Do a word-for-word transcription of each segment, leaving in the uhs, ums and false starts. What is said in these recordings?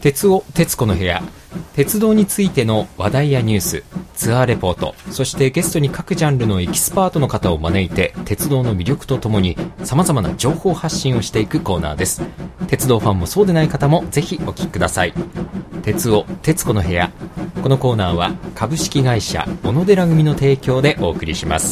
鉄尾鉄子の部屋、鉄道についての話題やニュース、ツアーレポート、そしてゲストに各ジャンルのエキスパートの方を招いて鉄道の魅力とともに様々な情報発信をしていくコーナーです。鉄道ファンもそうでない方もぜひお聞きください。鉄尾鉄子の部屋、このコーナーは株式会社小野寺組の提供でお送りします。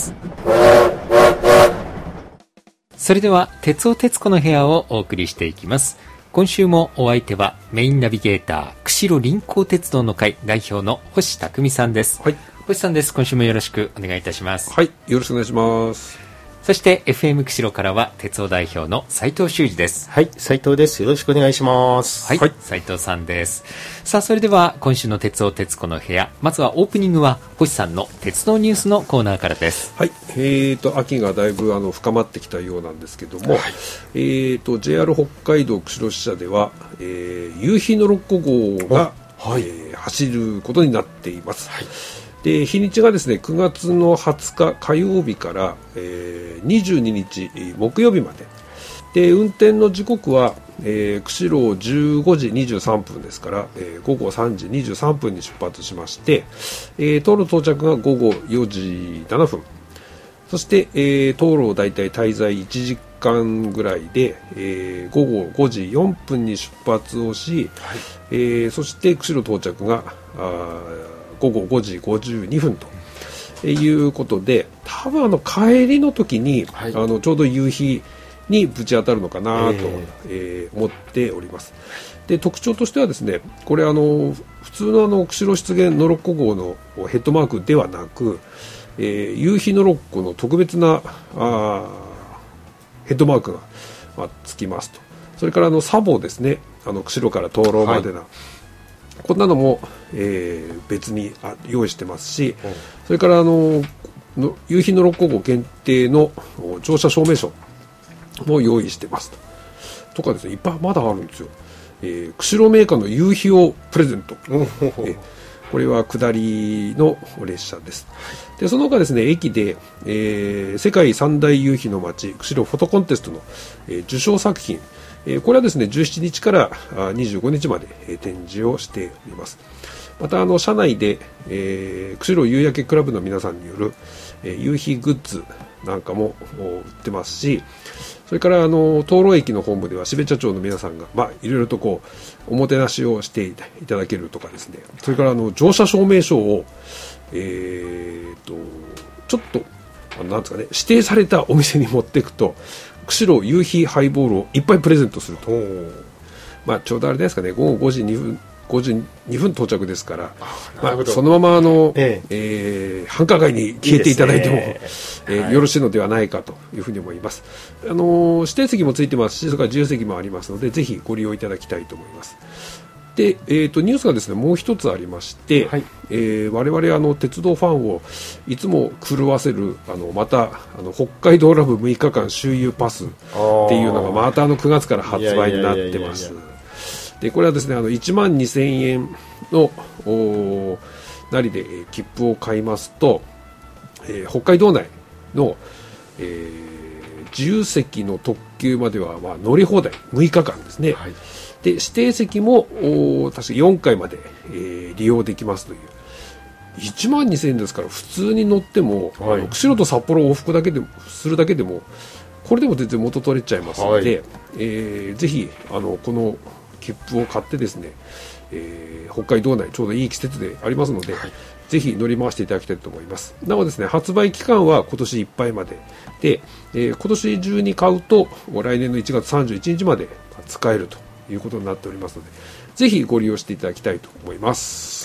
それでは鉄尾鉄子の部屋をお送りしていきます。今週もお相手はメインナビゲーター釧路臨港鉄道の会代表の星匠さんです。 はい、 星さんです。今週もよろしくお願いいたします。 はい、よろしくお願いします。 そして エフエム 釧路からは鉄道代表の斉藤修二です。 はい、斉藤です。よろしくお願いします。 はい、はい、斉藤さんです。さあ、それでは今週の鉄尾鉄子の部屋、まずはオープニングは星さんの鉄道ニュースのコーナーからです。 はい、えーと秋がだいぶあの深まってきたようなんですけども、はい、えーと ジェイアール 北海道釧路支社では、えー、夕日のろっこ号が、はい、えー、走ることになっています。はい、で日にちがですねくがつのはつか火曜日から、えー、にじゅうににち木曜日までで、運転の時刻は、えー、釧路じゅうごじにじゅうさんぷんですから、えー、ごごさんじにじゅうさんぷんに出発しまして、えー、東路到着がごごよじななふん、そして、えー、東路だいたい滞在いちじかんぐらいで、えー、ごごごじよんぷんに出発をし、はい、えー、そして釧路到着があごごごじごじゅうにふんということで、多分あの帰りの時に、はい、あのちょうど夕日にぶち当たるのかなと、えーえー、思っております。で特徴としてはですね、これあの普通のあの釧路湿原のろっこ号のヘッドマークではなく、えー、夕日のろっこの特別なあヘッドマークが、まあ、つきますと。それからあのサボですね、あの釧路から灯籠までな、はい、こんなのも、えー、別にあ用意してますし、うん、それからあのの夕日のろっこ号限定の乗車証明書も用意してますと。とかですね、いっぱいまだあるんですよ。えー、釧路メーカーの夕日をプレゼント。えー、これは下りの列車です。でその他ですね、駅で、えー、世界三大夕日の街釧路フォトコンテストの、えー、受賞作品、えー、これはですねじゅうしちにちからにじゅうごにちまで、えー、展示をしております。またあの車内で、えー、釧路夕焼けクラブの皆さんによる、えー、夕日グッズなんかも売ってますし、それからあの灯籠駅の本部では標茶町の皆さんが、まあ、いろいろとこうおもてなしをしていただけるとかですね、それからあの乗車証明書を、えー、とちょっとなんですかね、指定されたお店に持っていくと釧路夕日ハイボールをいっぱいプレゼントすると。まあ、ちょうどあれですかね、ごごごじにふんごじにふん到着ですから、まあ、そのままあの、えええー、繁華街に消えていただいてもいい、ね、えーはい、よろしいのではないかというふうに思います。あのー、指定席もついてますし、それから自由席もありますので、ぜひご利用いただきたいと思います。で、えー、とニュースがですねもう一つありまして、はい、えー、我々あの鉄道ファンをいつも狂わせるあのまたあの北海道ラブむいかかん周遊パスっていうのがまたあのくがつから発売になってます。でこれはですねあのいちまんにせんえんのなりで、えー、切符を買いますと、えー、北海道内の、えー、自由席の特急までは、まあ、乗り放題むいかかんですね。はい、で指定席も確かよんかいまで、えー、利用できますという。いちまんにせんえんですから普通に乗っても、はい、釧路と札幌を往復だけでするだけでもこれでも全然元取れちゃいますので、はい、えー、ぜひあのこの切符を買ってですね、えー、北海道内ちょうどいい季節でありますので、はい、ぜひ乗り回していただきたいと思います。なおですね、発売期間は今年いっぱいまでで、えー、今年中に買うと来年のいちがつさんじゅういちにちまで使えるということになっておりますので、ぜひご利用していただきたいと思います。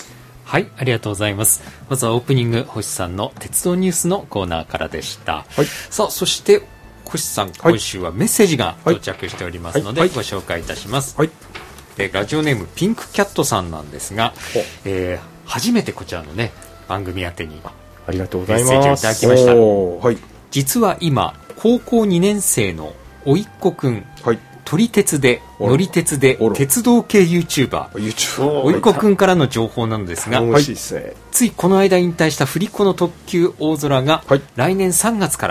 はい、ありがとうございます。まずはオープニング、星さんの鉄道ニュースのコーナーからでした。はい、さあ、そして星さん、今週はメッセージが到着しておりますので、はいはい、ご紹介いたします。はい、でラジオネームピンクキャットさんなんですが、えー、初めてこちらのね番組宛てにありがとうございますメッセージをいただきました。はい、実は今高校にねんせいのおいっ子くん、はい、撮り鉄で乗り鉄で鉄道系 YouTuber おいっ子くんからの情報なのですが、はい、ついこの間引退した振り子の特急大空が、はい、来年さんがつから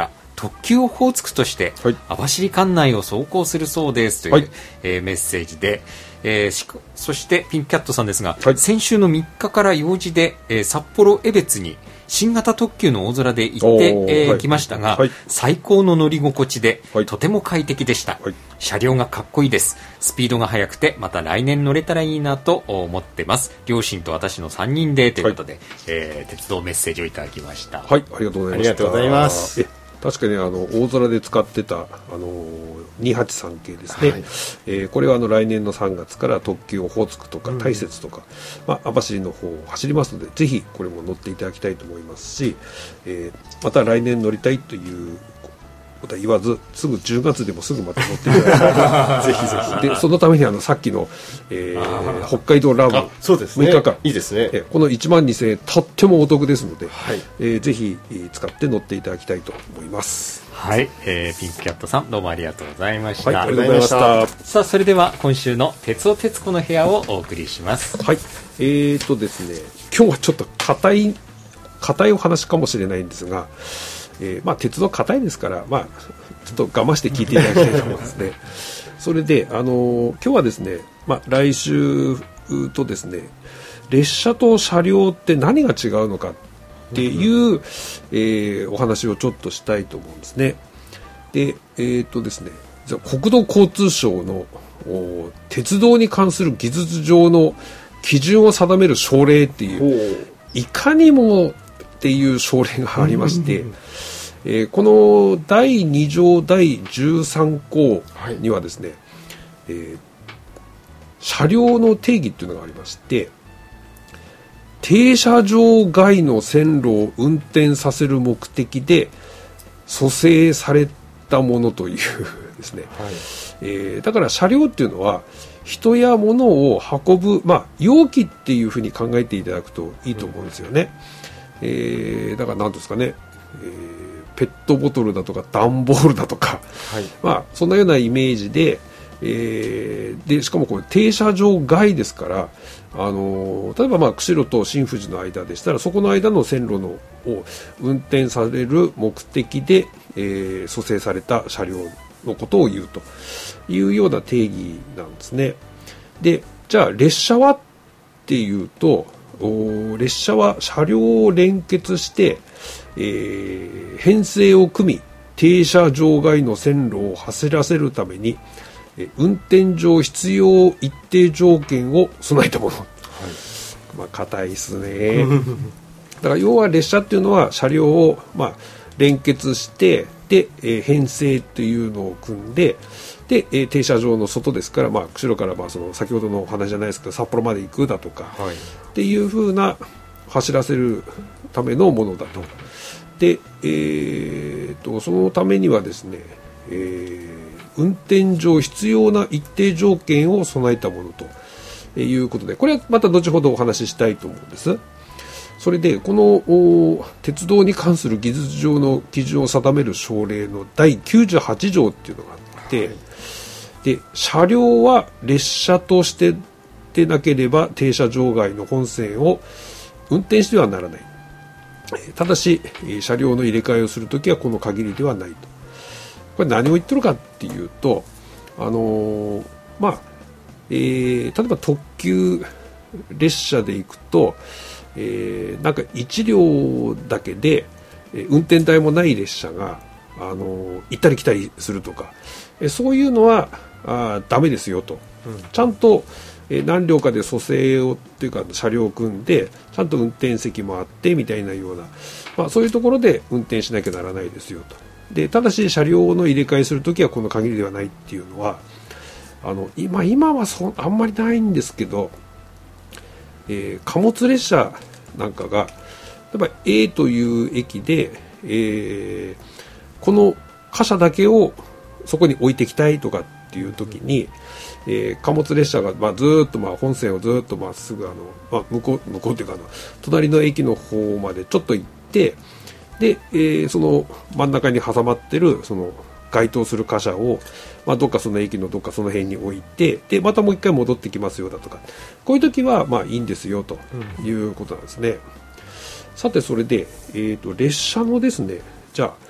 特急オホーツクとして網走管内を走行するそうですという、はいえー、メッセージで、えー、しそしてピンクキャットさんですが、はい、先週のみっかから用事で、えー、札幌江別に新型特急の大空で行ってき、えーはい、ましたが、はい、最高の乗り心地で、はい、とても快適でした、はい、車両がかっこいいです。スピードが速くてまた来年乗れたらいいなと思ってます。両親と私のさんにんでということで、はいえー、鉄道メッセージをいただきました。 はい、ありがとうございました。 ありがとうございます。 え確かにあの大空で使ってたあのにはちさん系ですね、はいえー、これはあの来年のさんがつから特急オホーツクとか大雪とか、うんまあ、網走の方を走りますのでぜひこれも乗っていただきたいと思いますし、えー、また来年乗りたいということは言わずすぐじゅうがつでもすぐまた乗っていただきたいぜひぜひでそのためにあのさっきの、えー、北海道ラブそうです、ね、 むいかかんいいですね、 えー、このいちまんにせんえんとってもお得ですので、はいえー、ぜひ使って乗っていただきたいと思います。 はい、えー、ピンクキャットさんどうもありがとうございました。 はい、ありがとうございました。 さあそれでは今週の鉄尾鉄子の部屋をお送りします。 はい、えーとですね今日はちょっと硬い硬いお話かもしれないんですが、えーまあ、鉄道硬いですから、まあ、ちょっと我慢して聞いていただきたいと思いますね。それで、あのー、今日はですね、まあ、来週とですね列車と車両って何が違うのかっていう、うんえー、お話をちょっとしたいと思うんですね。で、えーとですね、国土交通省の鉄道に関する技術上の基準を定める省令っていういかにもっていう省令がありまして、えー、このだいに条だいじゅうさん項にはですね、はいえー、車両の定義っていうのがありまして、停車場外の線路を運転させる目的で組成されたものというですね、はいえー、だから車両っていうのは人や物を運ぶ、まあ、容器っていうふうに考えていただくといいと思うんですよね、うんえー、だから何ですかね、えー、ペットボトルだとか段ボールだとか、はいまあ、そんなようなイメージで、えー、でしかもこれ停車場外ですから、あのー、例えばまあ釧路と新富士の間でしたらそこの間の線路のを運転される目的で、えー、組成された車両のことを言うというような定義なんですね。で、じゃあ列車はっていうと、列車は車両を連結して、えー、編成を組み停車場外の線路を走らせるために運転上必要一定条件を備えたもの、はいまあ、硬いですねだから要は列車っていうのは車両を、まあ、連結してで、えー、編成というのを組んでで、えー、停車場の外ですから、まあ、釧路からまあその先ほどのお話じゃないですけど札幌まで行くだとか、はい、っていう風な走らせるためのものだと。で、えー、とそのためにはですね、えー、運転上必要な一定条件を備えたものということで、これはまた後ほどお話ししたいと思うんです。それでこの鉄道に関する技術上の基準を定める省令のだいきゅうじゅうはち条っていうのがあって、はい、で車両は列車としてでなければ停車場外の本線を運転してはならない。ただし車両の入れ替えをするときはこの限りではないと。これ何を言ってるかっていうと、あのー、まあ、えー、例えば特急列車で行くと、えー、なんかいち両だけで、えー、運転台もない列車が、あのー、行ったり来たりするとか、えー、そういうのはあダメですよと、うん、ちゃんと、えー、何両かで組成をっていうか車両を組んでちゃんと運転席もあってみたいなような、まあ、そういうところで運転しなきゃならないですよと。でただし車両の入れ替えするときはこの限りではないっていうのはあの 今, 今はそあんまりないんですけど、えー、貨物列車なんかが例えば A という駅で、えー、この貨車だけをそこに置いていきたいとかっていう時に、えー、貨物列車が、まあ、ずっと、まあ、本線をずっとまっすぐあの、まあ、向こう向こうというかあの隣の駅の方までちょっと行ってで、えー、その真ん中に挟まってるその該当する貨車を、まあ、どっかその駅のどっかその辺に置いてでまたもう一回戻ってきますよだとかこういう時はまあいいんですよということなんですね、うん、さてそれで、えーと、列車のですねじゃあ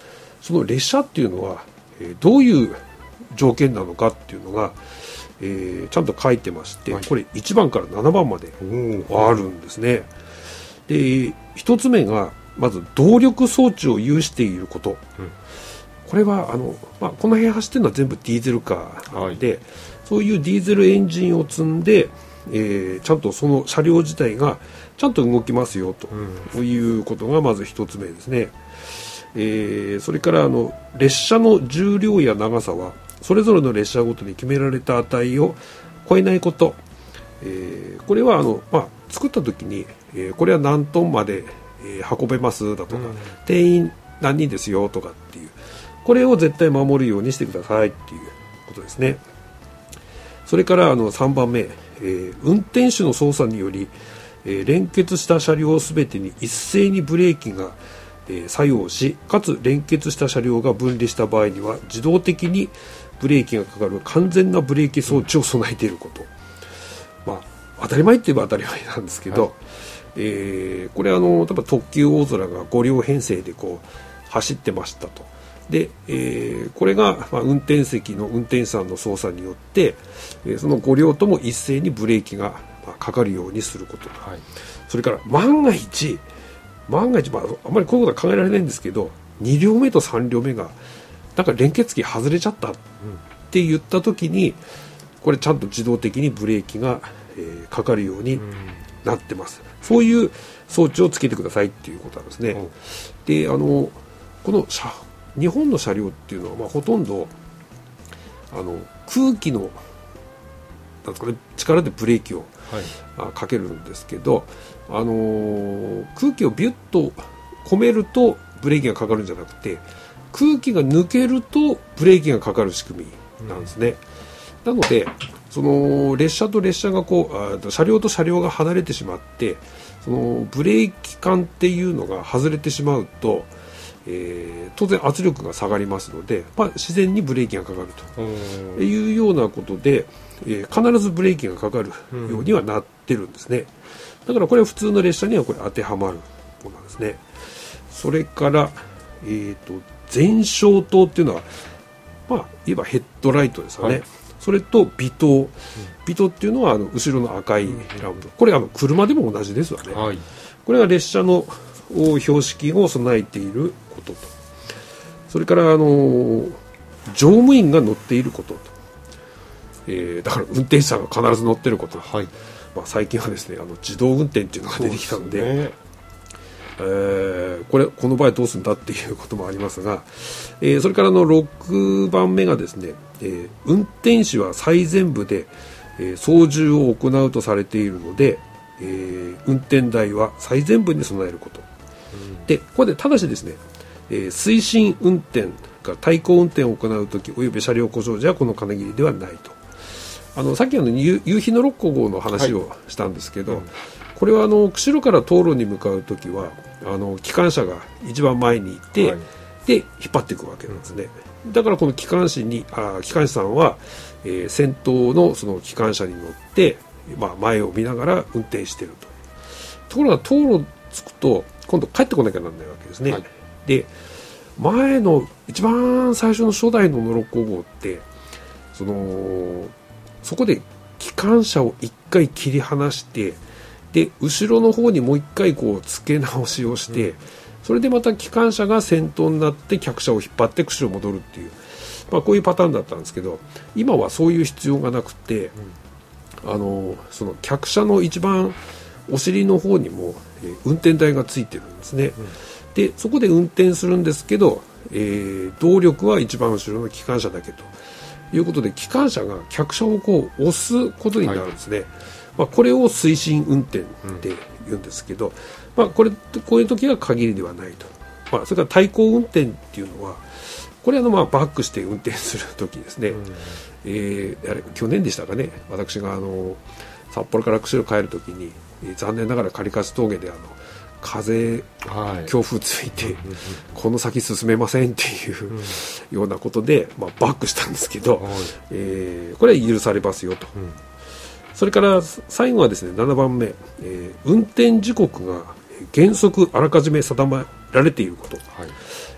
その列車っていうのは、えー、どういう条件なのかっていうのが、えー、ちゃんと書いてまして、はい、これいちばんからななばんまであるんですね。でひとつめがまず動力装置を有していること、うん、これはあの、まあ、この辺走ってるのは全部ディーゼルカーなので、はい、そういうディーゼルエンジンを積んで、えー、ちゃんとその車両自体がちゃんと動きますよということがまずひとつめですね。えー、それからあの列車の重量や長さはそれぞれの列車ごとに決められた値を超えないこと、えー、これはあの、まあ、作った時に、えー、これは何トンまで、えー、運べますだとか、うん、定員何人ですよとかっていう、これを絶対守るようにしてくださいっていうことですね。それからあのさんばんめ、えー、運転手の操作により、えー、連結した車両すべてに一斉にブレーキがえー、作用し、かつ連結した車両が分離した場合には自動的にブレーキがかかる完全なブレーキ装置を備えていること、まあ、当たり前って言えば当たり前なんですけど、はい、えー、これあの例えば特急大空がごりょう編成でこう走ってましたと。で、えー、これが、まあ、運転席の運転手さんの操作によって、えー、そのごりょうとも一斉にブレーキが、まあ、かかるようにすること、はい、それから万が一万が一、まあ、あまりこういうことは考えられないんですけど、にりょうめとさんりょうめがなんか連結器外れちゃったって言った時に、これちゃんと自動的にブレーキが、えー、かかるようになってます。そういう装置をつけてくださいっていうことなんですね。で、あのこの車日本の車両っていうのは、まあ、ほとんどあの空気のなんですかね、力でブレーキを、はい、かけるんですけど、あのー、空気をビュッと込めるとブレーキがかかるんじゃなくて、空気が抜けるとブレーキがかかる仕組みなんですね。うん、なのでその列車と列車がこうあ車両と車両が離れてしまって、そのブレーキ管っていうのが外れてしまうと、えー、当然圧力が下がりますので、まあ、自然にブレーキがかかるというようなことで、えー、必ずブレーキがかかるようにはなってるんですね。だからこれは普通の列車にはこれ当てはまるものなんですね。それから、えーと、前照灯っていうのは、まあ、いわばヘッドライトですよね。はい、それと尾灯、尾灯っていうのはあの後ろの赤いランプ、これあの車でも同じですわね。はい、これが列車の標識を備えていることと、それからあの乗務員が乗っていることと、えー、だから運転手さんが必ず乗っていること、はい、まあ、最近はですね、あの自動運転っていうのが出てきたの で, で、ねえー、これこの場合どうするんだっていうこともありますが、えー、それからのろくばんめがですね、えー、運転士は最前部で、えー、操縦を行うとされているので、えー、運転台は最前部に備えること、うん、でここでただしですね、えー、推進運転が対向運転を行うときおよび車両故障時はこの金切りではないと。あのさっきの夕日の六甲号の話をしたんですけど、はい、うん、これはあの釧路から東路に向かうときはあの機関車が一番前にいて、はい、で引っ張っていくわけなんですね。だからこの機関士にあ機関士さんは、えー、先頭のその機関車に乗って、まあ、前を見ながら運転していると。ところが東路着くと今度帰ってこなきゃならないわけですね。はい、で前の一番最初の初代の六甲号ってそのそこで機関車を一回切り離して、で後ろの方にもう一回こう付け直しをして、うん、それでまた機関車が先頭になって客車を引っ張って釧路戻るっていう、まあ、こういうパターンだったんですけど、今はそういう必要がなくて、うん、あのその客車の一番お尻の方にも、えー、運転台がついてるんですね。うん、でそこで運転するんですけど、えー、動力は一番後ろの機関車だけということで、機関車が客車をこう押すことになるんですね。はい、まあ、これを推進運転って言うんですけど、うん、まあ、これこういう時は限りではないと。まあ、それから対向運転っていうのはこれはまあバックして運転する時ですね。うん、えー、あれ去年でしたかね、私があの札幌から釧路帰る時に、えー、残念ながら狩勝峠であの風、はい、強風ついて、うんうんうん、この先進めませんっていう、うん、ようなことで、まあ、バックしたんですけど、はい、えー、これは許されますよと。うん、それから最後はですねななばんめ、えー、運転時刻が原則あらかじめ定められていること、はい、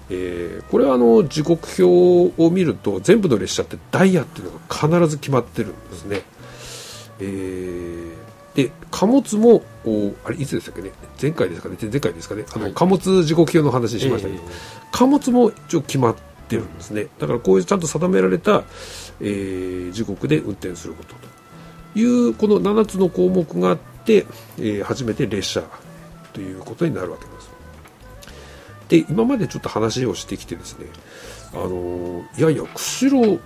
えー、これはあの時刻表を見ると全部の列車ってダイヤっていうのが必ず決まってるんですね。えー、で貨物もあれいつでしたっけね、前回ですかね前回ですかねあの、はい、貨物時刻表の話しましたけど、えー、貨物も一応決まってるんですね。だからこういうちゃんと定められた、えー、時刻で運転することというこのななつの項目があって、えー、初めて列車ということになるわけです。で今までちょっと話をしてきてですね、あのー、いやいや釧路って、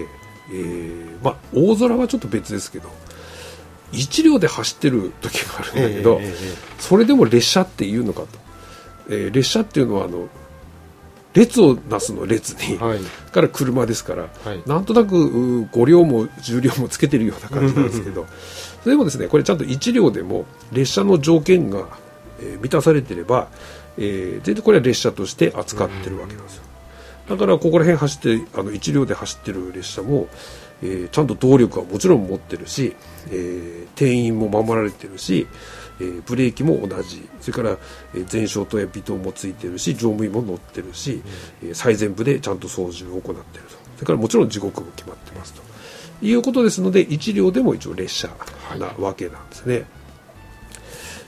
えーまあ、大空はちょっと別ですけどいち両で走ってる時があるんだけど、えーえー、それでも列車っていうのかと、えー、列車っていうのはあの列をなすの列に、はい、から車ですから、はい、なんとなくご両もじゅう両もつけてるような感じなんですけどそれでもですねこれちゃんといち両でも列車の条件が、えー、満たされていれば、えー、全然これは列車として扱ってるわけなんですよ。だからここら辺走ってあのいち両で走ってる列車も、えー、ちゃんと動力はもちろん持ってるし、えー、定員も守られてるし、えー、ブレーキも同じ、それから、えー、前照灯や微灯もついてるし乗務員も乗ってるし、うんえー、最前部でちゃんと操縦を行っていると、それからもちろん時刻も決まってますということですのでいち両でも一応列車なわけなんですね、はい、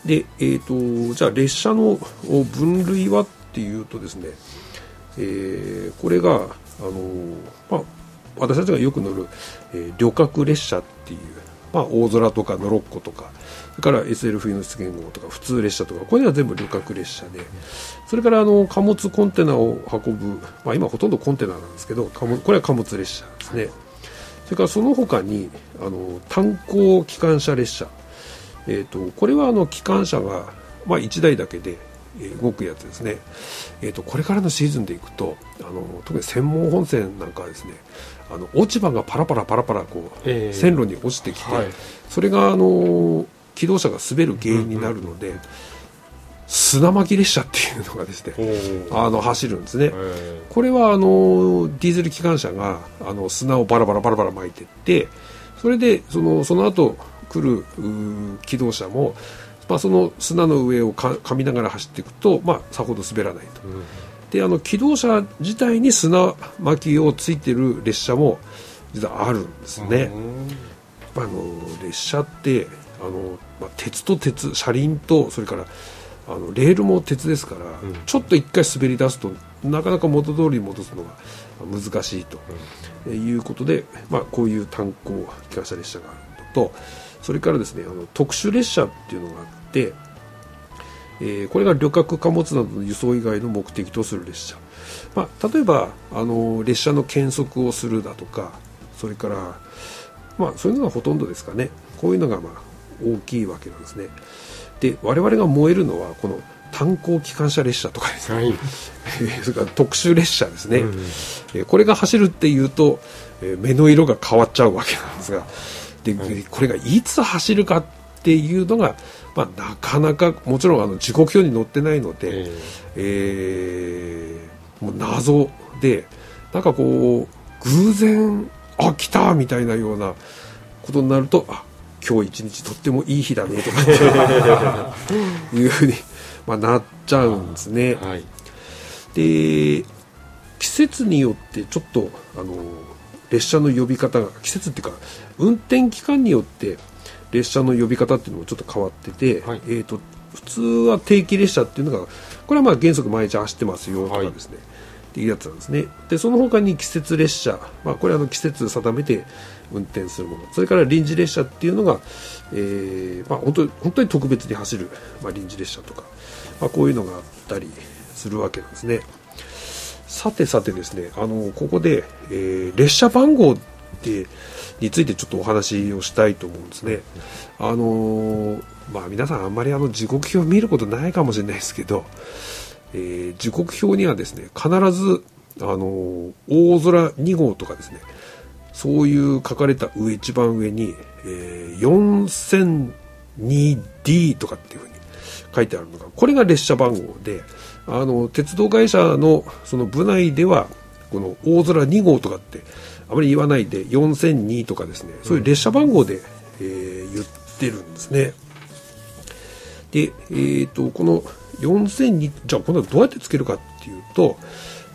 で、えーと、じゃあ列車の分類はっていうとですね、えー、これが、あのーまあ、私たちがよく乗る、えー、旅客列車っていう、まあ、大空とかノロッコとかそれから エスエル 冬の出現号とか普通列車とかこれは全部旅客列車で、それからあの貨物コンテナを運ぶ、まあ、今ほとんどコンテナなんですけど貨物これは貨物列車ですね。それからその他にあの炭鉱機関車列車、えーと、これはあの機関車が、まあ、いちだいだけで動くやつですね。えーと、これからのシーズンでいくとあの特に専門本線なんかはですねあの落ち葉がパラパラパラパラこう、えー、線路に落ちてきて、はい、それがあの機動車が滑る原因になるので、うんうん、砂巻き列車っていうのがですねあの走るんですね、えー、これはあのディーゼル機関車があの砂をバラバラバラバラ巻いていってそれでそのその後来る機動車もまあ、その砂の上をか噛みながら走っていくと、まあ、さほど滑らないと、うん、であの機動車自体に砂巻きをついている列車も実はあるんですね、うん、あの列車ってあの、まあ、鉄と鉄車輪とそれからあのレールも鉄ですから、うん、ちょっと一回滑り出すとなかなか元通りに戻すのが難しいと、うん、いうことで、まあ、こういう炭鉱機関車列車があるのとそれからですねあの特殊列車っていうのがあって、えー、これが旅客貨物などの輸送以外の目的とする列車、まあ、例えばあの列車の検測をするだとかそれから、まあ、そういうのがほとんどですかね。こういうのがまあ大きいわけなんですね。で我々が燃えるのはこの炭鉱機関車列車とかですね、はい、それから特殊列車ですね、うんうん、えー、これが走るっていうと、えー、目の色が変わっちゃうわけなんですがでこれがいつ走るかっていうのが、まあ、なかなかもちろんあの時刻表に載ってないので、えーえー、もう謎でなんかこう偶然あ来たみたいなようなことになるとあ今日一日とってもいい日だねとかいうふうに、まあ、なっちゃうんですね、はい、で季節によってちょっとあの列車の呼び方が季節っていうか運転期間によって列車の呼び方っていうのもちょっと変わってて、はい、えーと、普通は定期列車っていうのがこれはまあ原則毎日走ってますよとかですね、はい、っていうやつなんですね。でその他に季節列車、まあ、これはあの季節定めて運転するもの、それから臨時列車っていうのが、えーまあ、本当に本当に特別に走る、まあ、臨時列車とか、まあ、こういうのがあったりするわけなんですね。さてさてですね、あのここで、えー、列車番号ってについてちょっとお話をしたいと思うんですね。あのーまあ、皆さんあんまりあの時刻表を見ることないかもしれないですけど、えー、時刻表にはですね必ず、あのー、大空に号とかですねそういう書かれた上一番上に、えー、よんせんにディー とかっていうふうに書いてあるのがこれが列車番号で、あの鉄道会社のその部内ではこの大空に号とかってあまり言わないでよんせんにとかですねそういう列車番号で、えー、言ってるんですね。で、えーと、このよんせんにじゃあこれはどうやってつけるかっていうと、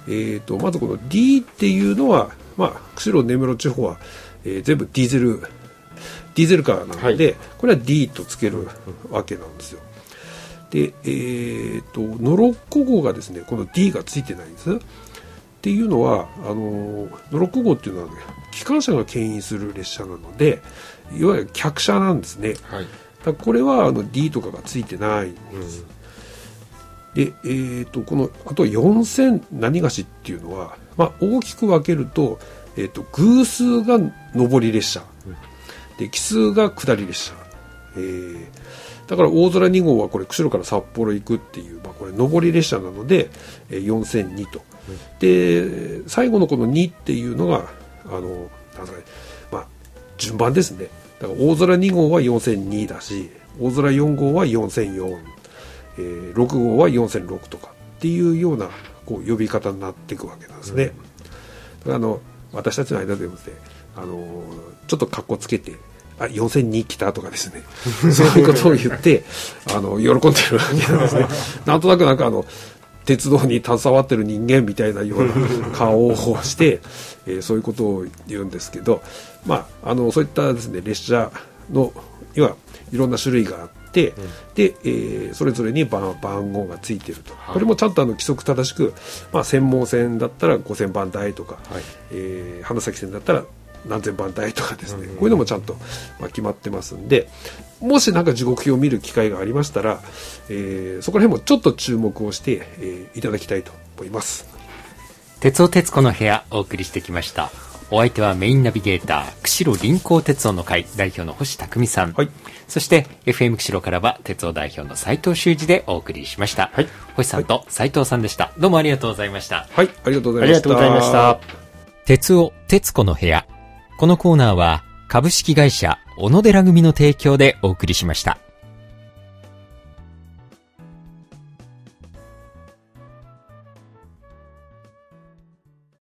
えー、とまずこの D っていうのは、まあ、釧路根室地方は、えー、全部ディーゼルディーゼルカーなので、はい、これは D とつけるわけなんですよ。で、えー、とノロッコ号がですね、この D がついてないんです。っていうのはあのノロッコ号っていうのは、ね、機関車が牽引する列車なので、いわゆる客車なんですね。はい、だこれはあの D とかがついてないんです。うん、で、えー、とこのあとよんせん何がしっていうのは、まあ、大きく分けると、えー、と偶数が上り列車、うん、で奇数が下り列車、えー、だから大空に号はこれ釧路から札幌行くっていう、まあ、これ上り列車なので、えー、よんせんにと、うん、で最後のこのにっていうのがあのなんか、ね、まあ、順番ですね。だから大空に号はよんせんにだし、大空よん号はよんせんよん、えー、ろく号はよんせんろくとかっていうようなこう呼び方になっていくわけなんですね。うん、だからあの私たちの間でもですね、あのちょっとカッコつけて、あよんせんに来たとかですねそういうことを言ってあの喜んでるわけなんですね。なんとなくなんかあの鉄道に携わってる人間みたいなような顔をして、えー、そういうことを言うんですけど、まあ、あのそういったですね列車のにはいろんな種類があって、うん、で、えー、それぞれに 番, 番号がついていると、はい、これもちゃんとあの規則正しく、まあ、専門線だったらごせんばん台とか、はい、えー、花咲線だったら何千番台とかですね、うん、こういうのもちゃんと、まあ、決まってますんで、もしなんか時刻表を見る機会がありましたら、えー、そこら辺もちょっと注目をして、えー、いただきたいと思います。 鉄尾鉄子の部屋お送りしてきました。お相手はメインナビゲーター釧路臨港鉄道の会代表の星匠さん、はい、そして エフエム 釧路からは鉄道代表の斉藤修二でお送りしました。はい、星さんと斉藤さんでした。どうもありがとうございました。 はい、ありがとうございました。 ありがとうございました。 鉄尾鉄子の部屋、このコーナーは株式会社小野寺組の提供でお送りしました。